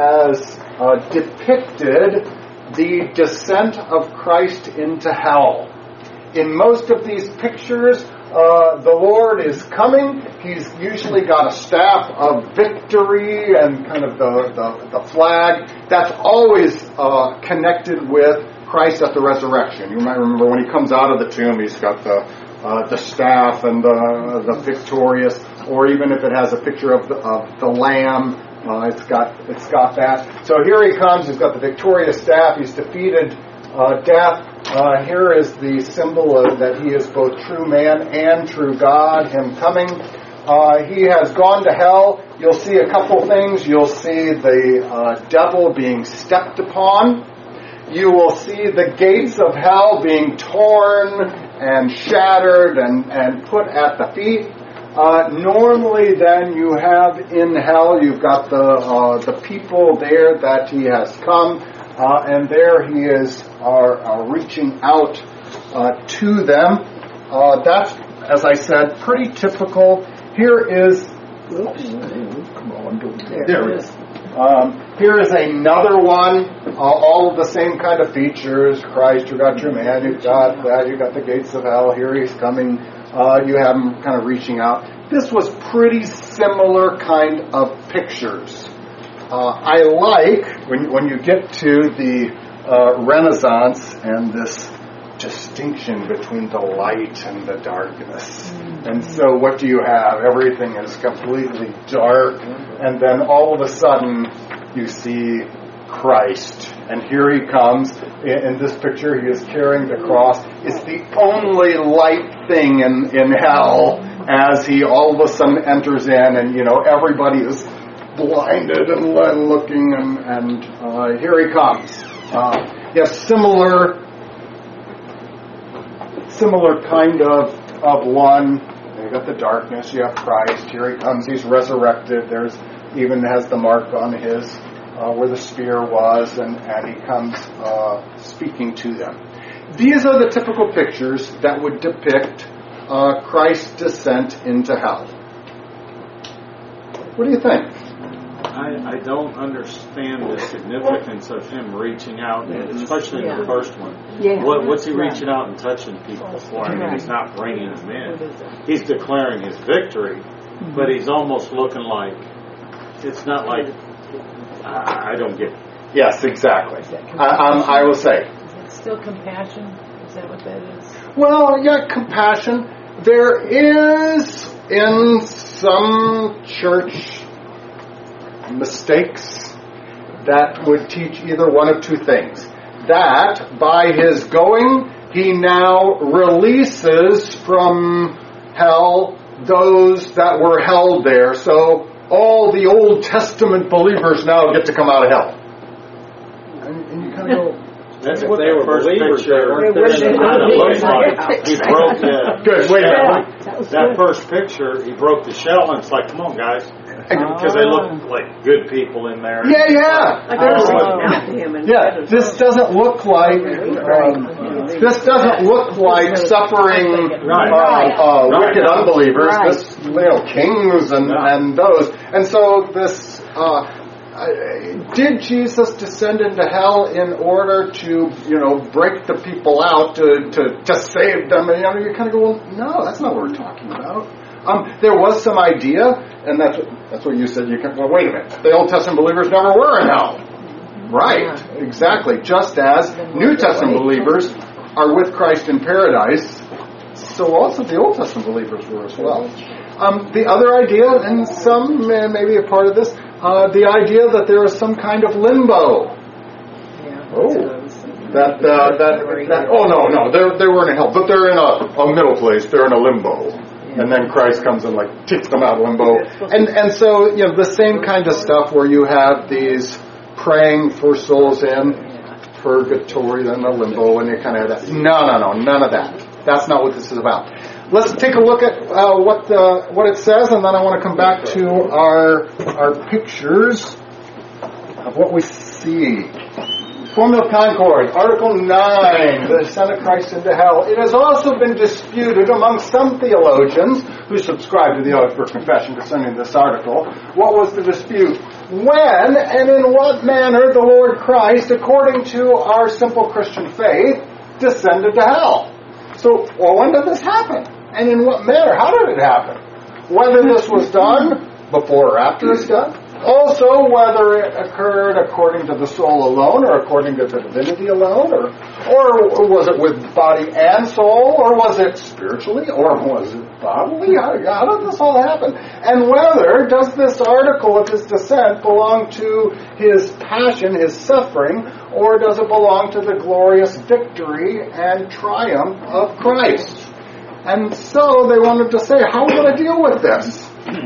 has uh, depicted the descent of Christ into hell. In most of these pictures, uh, the Lord is coming. He's usually got a staff of victory and kind of the, the, the flag. That's always uh, connected with Christ at the resurrection. You might remember when he comes out of the tomb, he's got the uh, the staff and the, the victorious, or even if it has a picture of the, of the lamb, uh, it's got it's got that. So here he comes. He's got the victorious staff. He's defeated uh, death. Uh, here is the symbol of that he is both true man and true God. Him coming. Uh, he has gone to hell. You'll see a couple things. You'll see the uh, devil being stepped upon. You will see the gates of hell being torn and shattered and, and put at the feet. Uh, normally then you have in hell, you've got the uh, the people there that he has come, uh, and there he is are, are reaching out uh, to them. Uh, that's, as I said, pretty typical. Here is, oops, come on, don't, there it is. Um, here is another one, uh, all of the same kind of features. Christ, you got your man, you've got that, you got the gates of hell, here he's coming, uh, you have him kind of reaching out. This was pretty similar kind of pictures. Uh, I like, when, when you get to the uh, Renaissance and this distinction between the light and the darkness. And so what do you have? Everything is completely dark, and then all of a sudden you see Christ. And here he comes. In this picture, he is carrying the cross. It's the only light thing in, in hell as he all of a sudden enters in, and, you know, everybody is blinded and looking, and, and uh, here he comes. Uh, yes, similar, similar kind of, of one. You got the darkness, you have Christ, here he comes, he's resurrected, there's even has the mark on his, uh, where the spear was, and, and he comes uh, speaking to them. These are the typical pictures that would depict uh, Christ's descent into hell. What do you think? I, I don't understand the significance of him reaching out, especially in the first one. Yeah. What, what's he reaching out and touching people for? I mean, he's not bringing them in. He's declaring his victory, but he's almost looking like, it's not like, I, I don't get it. Yes, exactly. I, um, I will say. Is it still compassion? Is that what that is? Well, yeah, compassion. There is in some church mistakes that would teach either one of two things. That by his going, he now releases from hell those that were held there. So all the Old Testament believers now get to come out of hell. And, and you kind of go, That's what they were first picture. It kind of looks like he broke the. Good, wait a minute. That, that first picture, he broke the shell, and it's like, come on, guys. Because they look like good people in there. Yeah, yeah. Like they're Oh. reaching out to him and Yeah, this doesn't look like um, this doesn't look like suffering Right. uh, uh, Right. wicked unbelievers. Right. This, you know, kings and, Yeah. and those. And so this. Uh, Uh, did Jesus descend into hell in order to, you know, break the people out to, to, to save them? And, you know, you kind of go, well, no, that's not what we're talking about. Um, there was some idea, and that's what, that's what you said. You can, well, wait a minute. The Old Testament believers never were in hell. Right, exactly. Just as New Testament believers are with Christ in paradise, so also the Old Testament believers were as well. Um, the other idea, and some may, may be a part of this, Uh, the idea that there is some kind of limbo. Yeah. Oh. That, uh, that, that, oh no, no, they're, they weren't in hell, but they're in a, a middle place, they're in a limbo. And then Christ comes and like takes them out of limbo. And, and so, you know, the same kind of stuff where you have these praying for souls in purgatory, then the limbo, and you kind of have that. No, no, no, none of that. That's not what this is about. Let's take a look at uh, what the, what it says, and then I want to come back to our our pictures of what we see. Formula of Concord, Article nine, the descent of Christ into hell. It has also been disputed among some theologians who subscribe to the Augsburg Confession concerning this article. What was the dispute? When and in what manner the Lord Christ, according to our simple Christian faith, descended to hell. So, well, when did this happen? And in what manner? How did it happen? Whether this was done before or after it's done. Also, whether it occurred according to the soul alone, or according to the divinity alone, or, or was it with body and soul, or was it spiritually, or was it bodily? How, how did this all happen? And whether does this article of his descent belong to his passion, his suffering, or does it belong to the glorious victory and triumph of Christ? And so they wanted to say, how would I deal with this?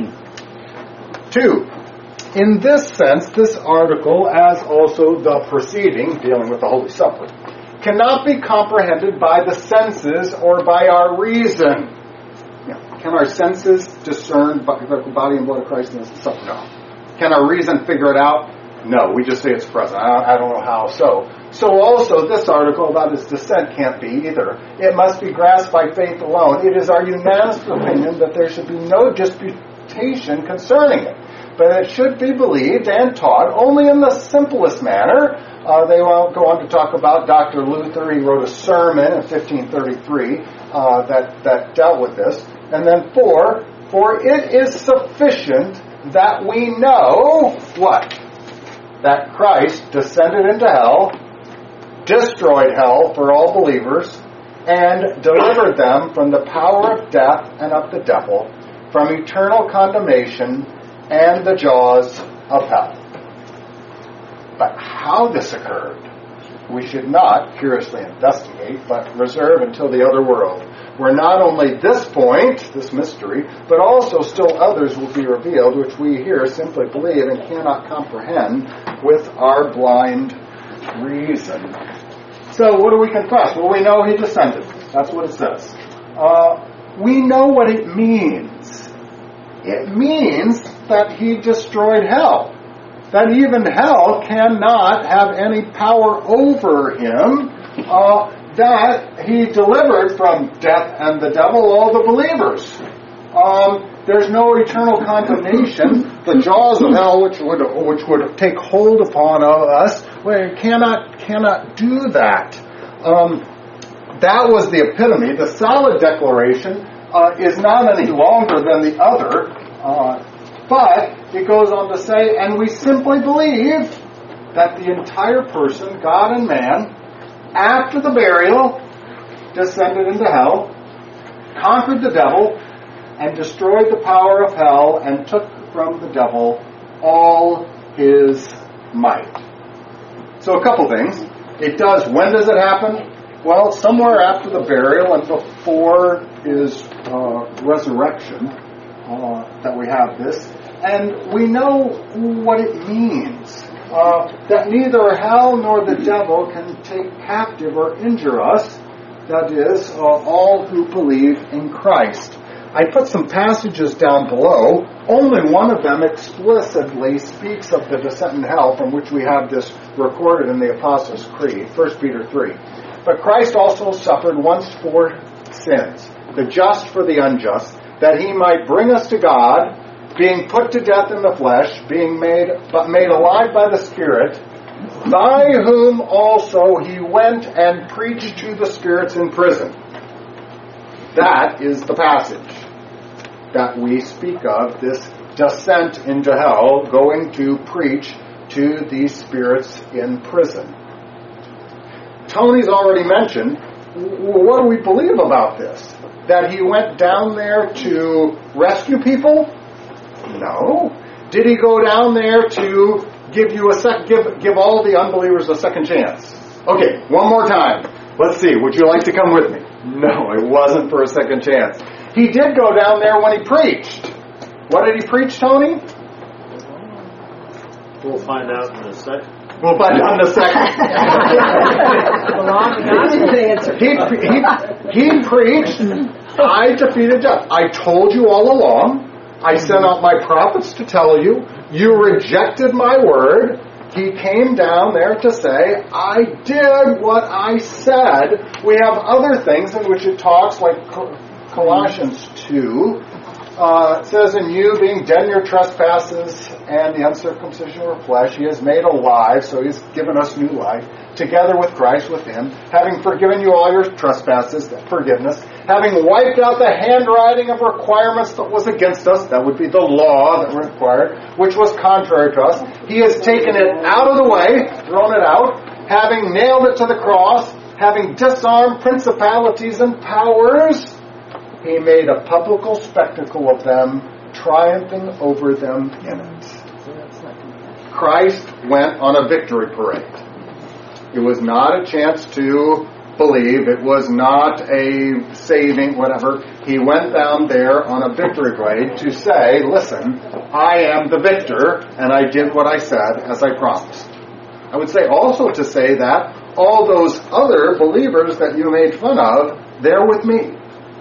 Two. In this sense, this article, as also the preceding, dealing with the Holy Supper, cannot be comprehended by the senses or by our reason. You know, can our senses discern the body and blood of Christ in the supper? No. Can our reason figure it out? No. We just say it's present. I don't know how so. So also, this article about his descent can't be either. It must be grasped by faith alone. It is our unanimous opinion that there should be no disputation concerning it, but it should be believed and taught only in the simplest manner. Uh, they will go on to talk about Doctor Luther. He wrote a sermon in fifteen thirty-three uh, that, that dealt with this. And then four, for it is sufficient that we know what? That Christ descended into hell, destroyed hell for all believers, and delivered them from the power of death and of the devil, from eternal condemnation and the jaws of hell. But how this occurred, we should not curiously investigate, but reserve until the other world, where not only this point, this mystery, but also still others will be revealed, which we here simply believe and cannot comprehend with our blind reason. So what do we confess? Well, we know he descended. That's what it says. Uh, we know what it means. It means that he destroyed hell. That even hell cannot have any power over him. Uh, that he delivered from death and the devil all the believers. Um, there's no eternal condemnation. The jaws of hell, which would which would take hold upon us, we cannot cannot do that. Um, that was the epitome. The solid declaration uh, is not any longer than the other. Uh, But it goes on to say, and we simply believe that the entire person, God and man, after the burial, descended into hell, conquered the devil, and destroyed the power of hell, and took from the devil all his might. So a couple things. It does, when does it happen? Well, somewhere after the burial and before his uh, resurrection, uh, that we have this. And we know what it means. Uh, that neither hell nor the devil can take captive or injure us. That is, uh, all who believe in Christ. I put some passages down below. Only one of them explicitly speaks of the descent in hell, from which we have this recorded in the Apostles' Creed, First Peter three. But Christ also suffered once for sins, the just for the unjust, that he might bring us to God, being put to death in the flesh, being made but made alive by the Spirit, by whom also he went and preached to the spirits in prison. That is the passage that we speak of, this descent into hell, going to preach to these spirits in prison. Tony's already mentioned, what do we believe about this? That he went down there to rescue people? No. Did he go down there to give you a sec- give give all the unbelievers a second chance? Okay, one more time. Let's see, would you like to come with me? No, it wasn't for a second chance. He did go down there when he preached. What did he preach, Tony? We'll find out in a second. We'll find out in a second. he, he, he preached, I defeated death. I told you all along. I sent out my prophets to tell you. You rejected my word. He came down there to say, I did what I said. We have other things in which it talks, like Colossians two. Uh, it says, in you being dead in your trespasses and the uncircumcision of your flesh, he has made alive, so he's given us new life, together with Christ with him, having forgiven you all your trespasses, that forgiveness, having wiped out the handwriting of requirements that was against us, that would be the law that required, which was contrary to us. He has taken it out of the way, thrown it out, having nailed it to the cross, having disarmed principalities and powers, he made a public spectacle of them, triumphing over them in it. Christ went on a victory parade. It was not a chance to believe. It was not a saving, whatever. He went down there on a victory parade to say, listen, I am the victor, and I did what I said as I promised. I would say also to say that all those other believers that you made fun of, they're with me.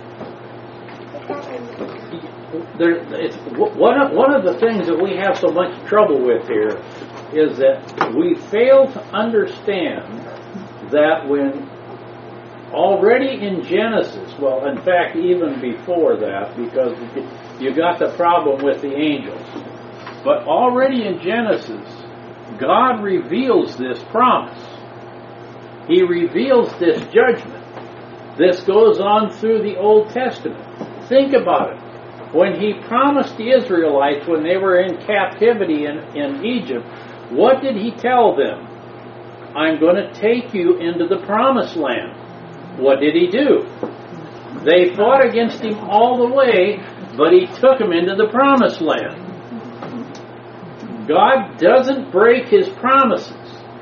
There, it's, one, of, one of the things that we have so much trouble with here is that we fail to understand that when already in Genesis, well, in fact, even before that, because you got the problem with the angels, but already in Genesis, God reveals this promise. He reveals this judgment. This goes on through the Old Testament. Think about it. When he promised the Israelites when they were in captivity in, in Egypt, what did he tell them? I'm going to take you into the promised land. What did he do? They fought against him all the way, but he took them into the promised land. God doesn't break his promises.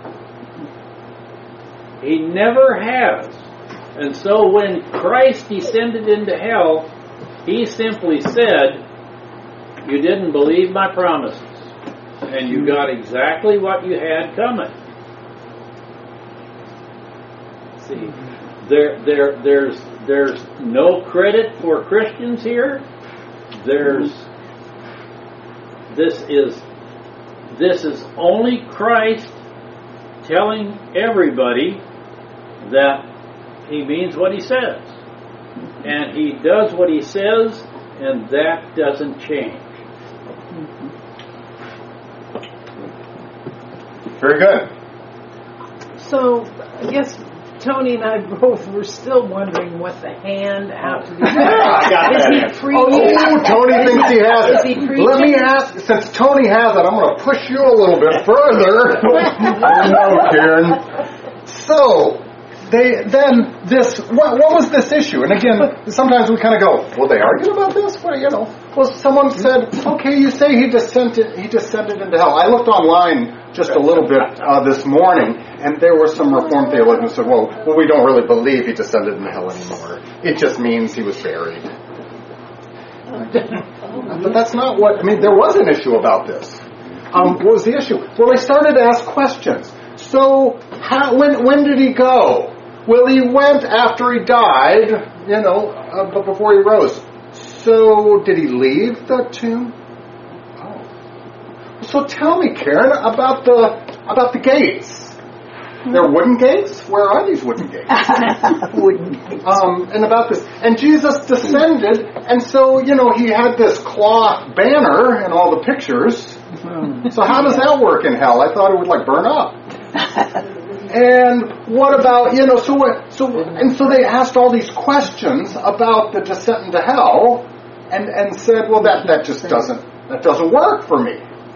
He never has. And so when Christ descended into hell, he simply said, you didn't believe my promises, and you got exactly what you had coming. See, there, there, there's, there's no credit for Christians here. There's, this is, this is only Christ telling everybody that he means what he says. And he does what he says, and that doesn't change. Very good. So, I guess Tony and I both were still wondering what the hand out to be. I got Is that he answer. preaching? Oh, Tony thinks he has Is it. he preaching? Let me ask, since Tony has it, I'm going to push you a little bit further. No, Karen. So, they then this what, what was this issue? And again, sometimes we kind of go, well, they argued about this. Well, you know, well, someone said, okay, you say he descended he descended into hell. I looked online just a little bit uh, this morning, and there were some Reformed theologians who said, well, well, we don't really believe he descended into hell anymore. It just means he was buried. But that's not what I mean. There was an issue about this. Um, what was the issue? Well, they started to ask questions. So, how, when when did he go? Well, he went after he died, you know, uh, but before he rose. So, did he leave the tomb? Oh. So tell me, Karen, about the about the gates. They're wooden gates? Where are these wooden gates? Wooden gates. Um, and about this. And Jesus descended, and so, you know, he had this cloth banner and all the pictures. So how does that work in hell? I thought it would, like, burn up. And what about, you know, so what, so and so they asked all these questions about the descent into hell, and, and said, well, that, that just doesn't that doesn't work for me.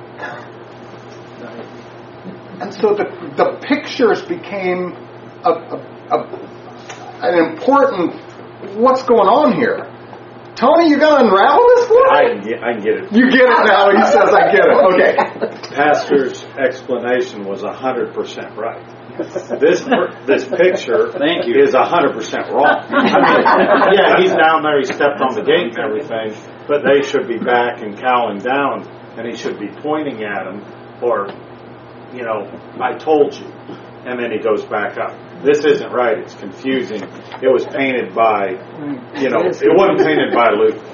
And so the the pictures became a, a, a, an important, what's going on here? Tony, you got to unravel this for me? I can get, I can get it. You get it now. He says, I get it. Okay. Pastor's explanation was one hundred percent right. this this picture Thank you. is a hundred percent wrong. I mean, yeah, he's down there, he stepped on the gate and everything, but they should be back and cowling down, and he should be pointing at him, or, you know, I told you, and then he goes back up. This isn't right. It's confusing. It was painted by, you know, it wasn't painted by Luther.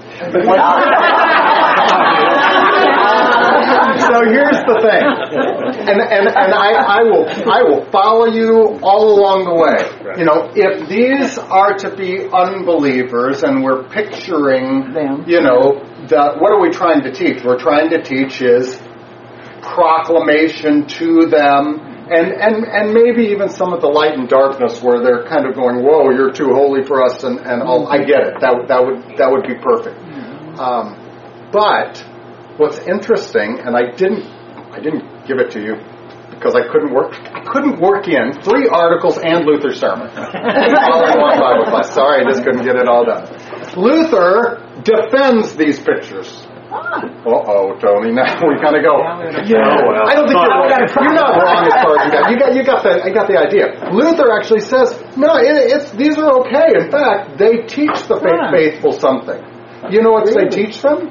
So here's the thing, and and, and I, I will I will follow you all along the way. You know, if these are to be unbelievers, and we're picturing them, you know, the, what are we trying to teach? We're trying to teach is proclamation to them. And, and and maybe even some of the light and darkness where they're kind of going, whoa, you're too holy for us, and, and all. I get it. That that would that would be perfect. Um, but what's interesting, and I didn't I didn't give it to you because I couldn't work I couldn't work in three articles and Luther's sermon all in one Bible class. Sorry, I just couldn't get it all done. Luther defends these pictures. Uh-oh, Tony. Now we kind of go. Yeah, oh, well. I don't think you're wrong. You're not wrong as far as you got. You got. You got the. I got the idea. Luther actually says, no, it, it's these are okay. In fact, they teach the faith, faithful something. You know what they teach them?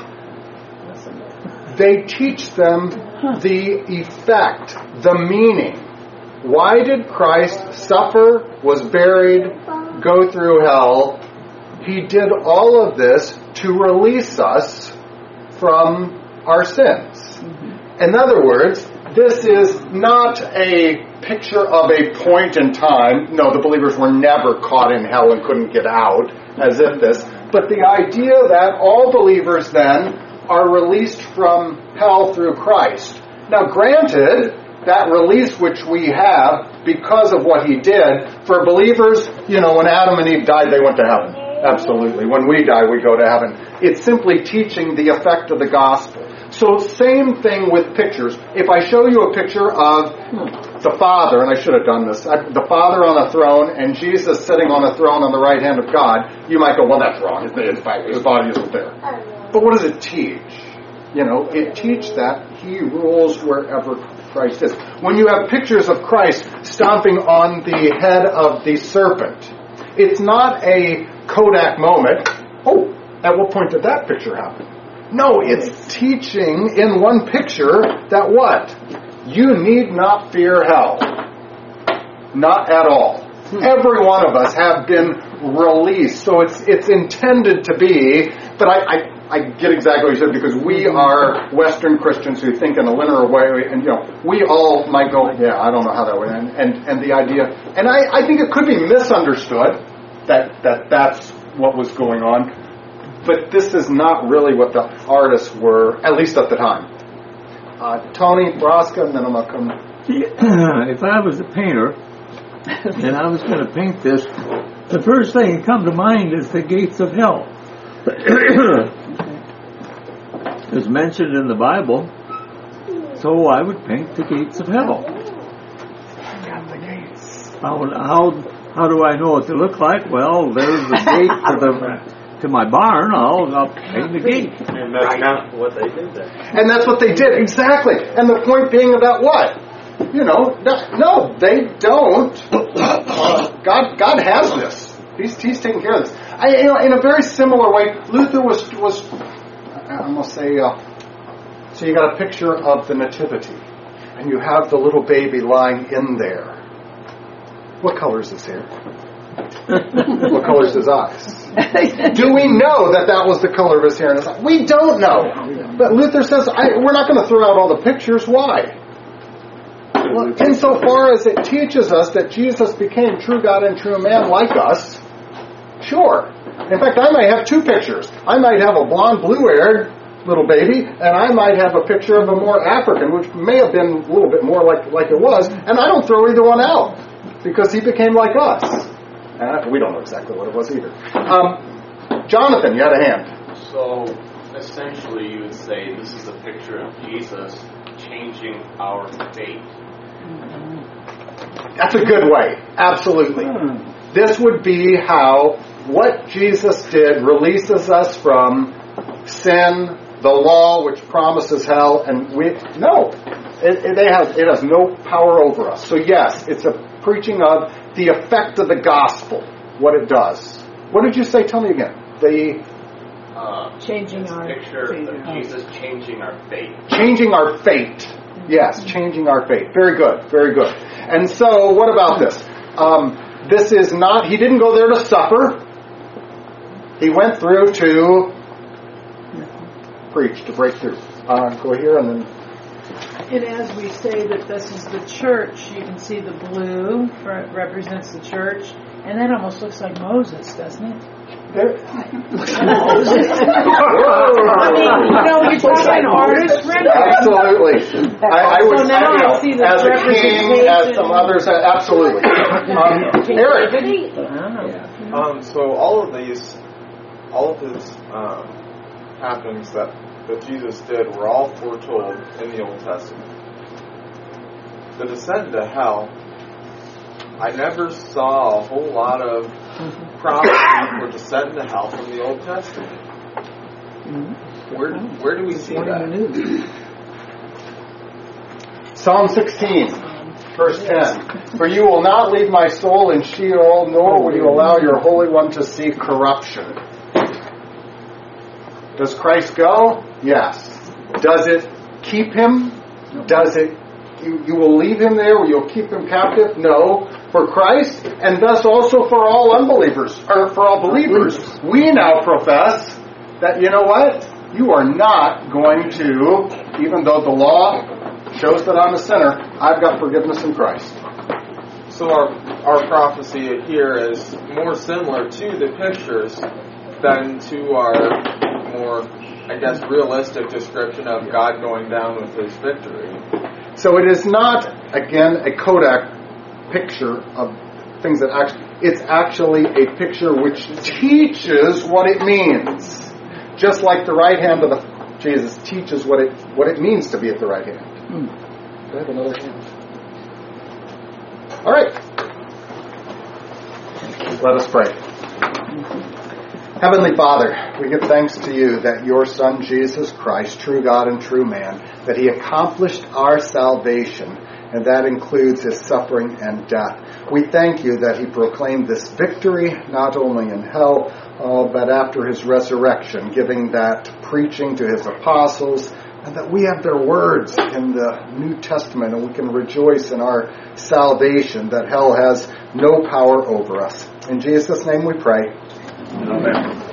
They teach them the effect, the meaning. Why did Christ suffer, was buried, go through hell? He did all of this to release us from our sins. Mm-hmm. In other words, this is not a picture of a point in time. No, the believers were never caught in hell and couldn't get out, as if this. But the idea that all believers then are released from hell through Christ. Now, granted, that release which we have because of what He did, for believers, you know, when Adam and Eve died, they went to heaven. Absolutely. When we die, we go to heaven. It's simply teaching the effect of the gospel. So same thing with pictures. If I show you a picture of the Father, and I should have done this, the Father on a throne and Jesus sitting on a throne on the right hand of God, you might go, well, that's wrong. His body isn't there. But what does it teach? You know, it teaches that He rules wherever Christ is. When you have pictures of Christ stomping on the head of the serpent, it's not a Kodak moment. Oh, at what point did that picture happen? No, it's teaching in one picture that what? You need not fear hell. Not at all. Every one of us have been released. So it's it's intended to be, but I, I, I get exactly what you said, because we are Western Christians who think in a linear way, and you know, we all might go, yeah, I don't know how that would end. And, and the idea, and I, I think it could be misunderstood that, that that's what was going on. But this is not really what the artists were, at least at the time. Uh, Tony, Broska, and then I'm going to come. If I was a painter, and I was going to paint this, the first thing that comes to mind is the gates of hell. It's mentioned in the Bible, so I would paint the gates of hell. Got the gates. How, how, how do I know what they look like? Well, there's the gate to the... to my barn, I'll, I'll paint the gate. And that's not what they did there. And that's what they did, exactly. And the point being about what? You know, no, they don't. Uh, God, God has this. He's, he's taking care of this. I, you know, in a very similar way, Luther was was. I'm gonna say. Uh, so you got a picture of the Nativity, and you have the little baby lying in there. What color is his hair? What color is his eyes? Do we know that that was the color of his hair? We don't know. But Luther says, I, we're not going to throw out all the pictures. Why? Well, insofar as it teaches us that Jesus became true God and true man like us, sure. In fact, I might have two pictures. I might have a blonde, blue-haired little baby, and I might have a picture of a more African, which may have been a little bit more like, like it was, and I don't throw either one out, because he became like us. Uh, we don't know exactly what it was either. Um, Jonathan, you had a hand. So, essentially, you would say this is a picture of Jesus changing our fate. That's a good way. Absolutely. This would be how what Jesus did releases us from sin, the law which promises hell, and we no, it, it, they have, it has no power over us. So yes, it's a preaching of the effect of the gospel, what it does. What did you say? Tell me again. The Uh, Changing it's a our- picture changing of our- Jesus changing our fate. changing our fate. Yes, changing our fate. Very good, very good. And so, what about this? Um, this is not, he didn't go there to suffer. He went through to preach, to break through. Uh, go here and then... And as we say that this is the church, you can see the blue for, represents the church, and that almost looks like Moses, doesn't it? There. I mean, you know, you're talking artist rendering. Absolutely. I, I would So now you know, I see the as a king, as some representation. others, uh, absolutely. Um, Eric. Oh. Um, so all of these, all of these um, happenings that, that Jesus did were all foretold in the Old Testament. The descent into hell, I never saw a whole lot of prophecy for descent into hell from the Old Testament. Where where do we see that? Psalm sixteen, verse ten. For you will not leave my soul in Sheol, nor will you allow your Holy One to see corruption. Does Christ go? Yes. Does it keep him? Does it, you, you will leave him there, or you'll keep him captive? No. For Christ, and thus also for all unbelievers, or for all believers, we now profess that, you know what? You are not going to, even though the law shows that I'm a sinner, I've got forgiveness in Christ. So our our prophecy here is more similar to the pictures than to our more, I guess, realistic description of God going down with his victory. So it is not, again, a Kodak picture of things that actually, it's actually a picture which teaches what it means. Just like the right hand of the Jesus teaches what it what it means to be at the right hand. Hmm. Do I have another hand? All right. Let us pray. Heavenly Father, we give thanks to you that your Son, Jesus Christ, true God and true man, that he accomplished our salvation, and that includes his suffering and death. We thank you that he proclaimed this victory not only in hell, uh, but after his resurrection, giving that preaching to his apostles, and that we have their words in the New Testament, and we can rejoice in our salvation, that hell has no power over us. In Jesus' name we pray. Amen.